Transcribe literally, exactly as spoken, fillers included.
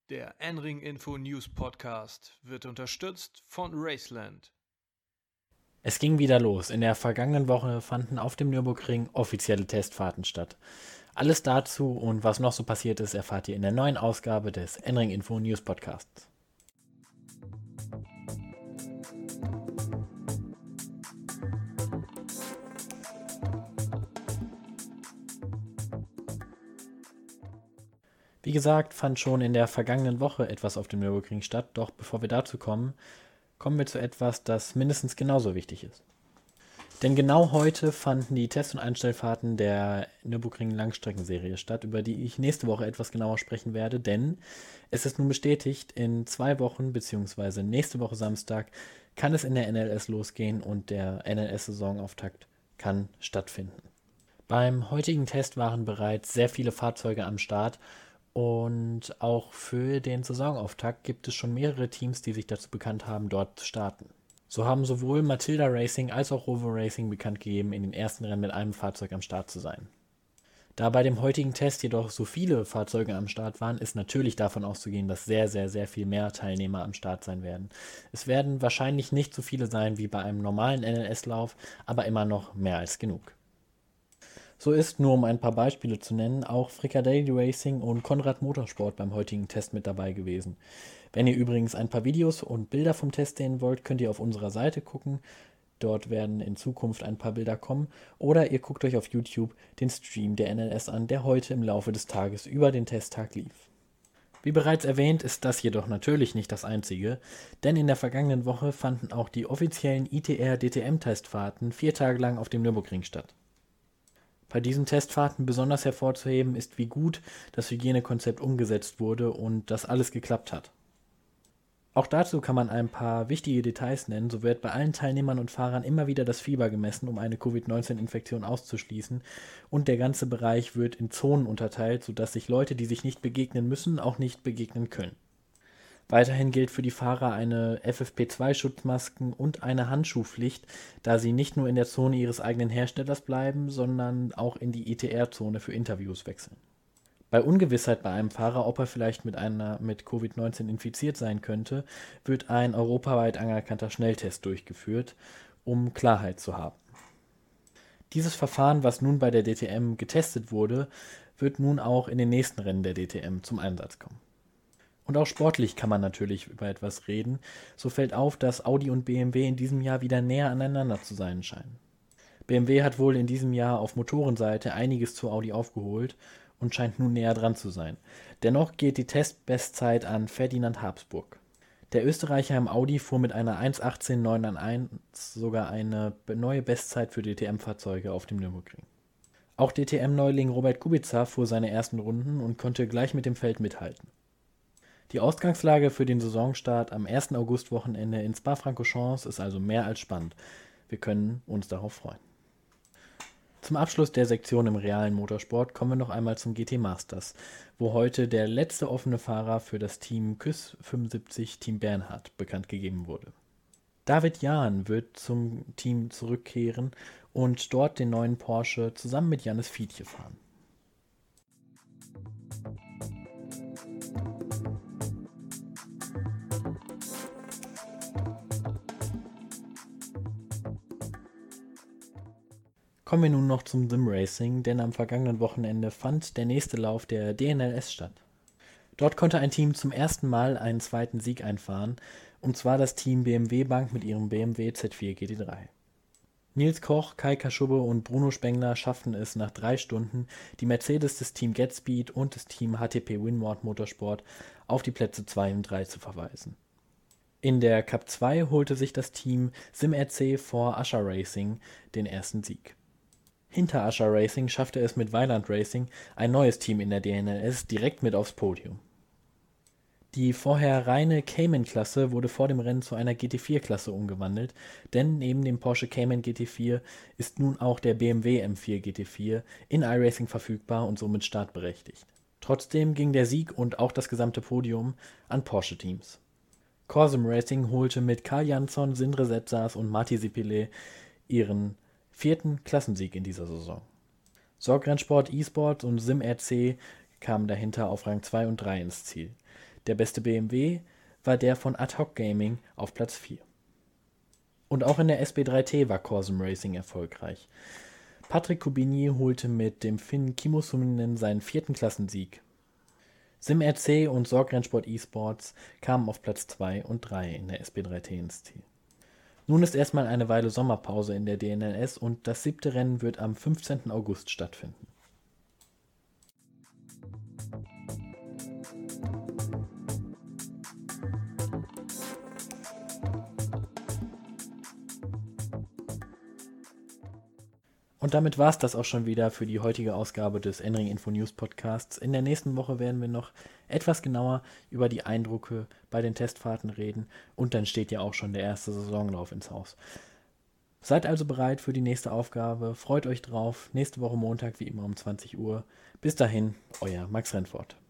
Der N-Ring Info News Podcast wird unterstützt von Raceland. Es ging wieder los. In der vergangenen Woche fanden auf dem Nürburgring offizielle Testfahrten statt. Alles dazu und was noch so passiert ist, erfahrt ihr in der neuen Ausgabe des N-Ring Info News Podcasts. Wie gesagt, fand schon in der vergangenen Woche etwas auf dem Nürburgring statt, doch bevor wir dazu kommen, kommen wir zu etwas, das mindestens genauso wichtig ist. Denn genau heute fanden die Test- und Einstellfahrten der Nürburgring Langstreckenserie statt, über die ich nächste Woche etwas genauer sprechen werde, denn es ist nun bestätigt, in zwei Wochen bzw. nächste Woche Samstag kann es in der N L S losgehen und der N L S-Saisonauftakt kann stattfinden. Beim heutigen Test waren bereits sehr viele Fahrzeuge am Start und auch für den Saisonauftakt gibt es schon mehrere Teams, die sich dazu bekannt haben, dort zu starten. So haben sowohl Matilda Racing als auch Rover Racing bekannt gegeben, in den ersten Rennen mit einem Fahrzeug am Start zu sein. Da bei dem heutigen Test jedoch so viele Fahrzeuge am Start waren, ist natürlich davon auszugehen, dass sehr, sehr, sehr viel mehr Teilnehmer am Start sein werden. Es werden wahrscheinlich nicht so viele sein wie bei einem normalen N L S-Lauf, aber immer noch mehr als genug. So ist, nur um ein paar Beispiele zu nennen, auch Frikadelli Racing und Konrad Motorsport beim heutigen Test mit dabei gewesen. Wenn ihr übrigens ein paar Videos und Bilder vom Test sehen wollt, könnt ihr auf unserer Seite gucken. Dort werden in Zukunft ein paar Bilder kommen. Oder ihr guckt euch auf YouTube den Stream der N L S an, der heute im Laufe des Tages über den Testtag lief. Wie bereits erwähnt, ist das jedoch natürlich nicht das einzige, denn in der vergangenen Woche fanden auch die offiziellen I T R-D T M-Testfahrten vier Tage lang auf dem Nürburgring statt. Bei diesen Testfahrten besonders hervorzuheben ist, wie gut das Hygienekonzept umgesetzt wurde und dass alles geklappt hat. Auch dazu kann man ein paar wichtige Details nennen. So wird bei allen Teilnehmern und Fahrern immer wieder das Fieber gemessen, um eine Covid neunzehn Infektion auszuschließen, und der ganze Bereich wird in Zonen unterteilt, sodass sich Leute, die sich nicht begegnen müssen, auch nicht begegnen können. Weiterhin gilt für die Fahrer eine F F P zwei Schutzmasken und eine Handschuhpflicht, da sie nicht nur in der Zone ihres eigenen Herstellers bleiben, sondern auch in die I T R-Zone für Interviews wechseln. Bei Ungewissheit bei einem Fahrer, ob er vielleicht mit einer mit Covid neunzehn infiziert sein könnte, wird ein europaweit anerkannter Schnelltest durchgeführt, um Klarheit zu haben. Dieses Verfahren, was nun bei der D T M getestet wurde, wird nun auch in den nächsten Rennen der D T M zum Einsatz kommen. Und auch sportlich kann man natürlich über etwas reden. So fällt auf, dass Audi und B M W in diesem Jahr wieder näher aneinander zu sein scheinen. B M W hat wohl in diesem Jahr auf Motorenseite einiges zu Audi aufgeholt und scheint nun näher dran zu sein. Dennoch geht die Testbestzeit an Ferdinand Habsburg. Der Österreicher im Audi fuhr mit einer eins achtzehn neunundneunzig sogar eine neue Bestzeit für D T M-Fahrzeuge auf dem Nürburgring. Auch D T M-Neuling Robert Kubica fuhr seine ersten Runden und konnte gleich mit dem Feld mithalten. Die Ausgangslage für den Saisonstart am ersten August-Wochenende in Spa-Francorchamps ist also mehr als spannend. Wir können uns darauf freuen. Zum Abschluss der Sektion im realen Motorsport kommen wir noch einmal zum G T Masters, wo heute der letzte offene Fahrer für das Team K Y S fünfundsiebzig Team Bernhard bekannt gegeben wurde. David Jahn wird zum Team zurückkehren und dort den neuen Porsche zusammen mit Jannis Fietje fahren. Kommen wir nun noch zum Sim-Racing, denn am vergangenen Wochenende fand der nächste Lauf der D N L S statt. Dort konnte ein Team zum ersten Mal einen zweiten Sieg einfahren, und zwar das Team B M W Bank mit ihrem B M W Z vier G T drei. Nils Koch, Kai Kaschubbe und Bruno Spengler schafften es nach drei Stunden, die Mercedes des Team GetSpeed und des Team H T P Winward Motorsport auf die Plätze zwei und drei zu verweisen. In der Cup zwei holte sich das Team SimRC vor Ascher Racing den ersten Sieg. Hinter Ascher Racing schaffte es mit Weiland Racing, ein neues Team in der D N L S, direkt mit aufs Podium. Die vorher reine Cayman-Klasse wurde vor dem Rennen zu einer G T vier Klasse umgewandelt, denn neben dem Porsche Cayman G T vier ist nun auch der B M W M vier G T vier in iRacing verfügbar und somit startberechtigt. Trotzdem ging der Sieg und auch das gesamte Podium an Porsche-Teams. Corsum Racing holte mit Karl Jansson, Sindre Setzas und Marti Sipile ihren vierten Klassensieg in dieser Saison. Sorgrennsport eSports und SimRC kamen dahinter auf Rang zwei und drei ins Ziel. Der beste B M W war der von Ad Hoc Gaming auf Platz vier. Und auch in der S B drei T war Corsum Racing erfolgreich. Patrick Coubigny holte mit dem Finnen Kimmo Suminen seinen vierten Klassensieg. SimRC und Sorgrennsport eSports kamen auf Platz zwei und drei in der S B drei T ins Ziel. Nun ist erstmal eine Weile Sommerpause in der D N L S und das siebte Rennen wird am fünfzehnten August stattfinden. Und damit war es das auch schon wieder für die heutige Ausgabe des N-Ring Info News Podcasts. In der nächsten Woche werden wir noch etwas genauer über die Eindrücke bei den Testfahrten reden und dann steht ja auch schon der erste Saisonlauf ins Haus. Seid also bereit für die nächste Aufgabe, freut euch drauf, nächste Woche Montag wie immer um zwanzig Uhr. Bis dahin, euer Max Rennfort.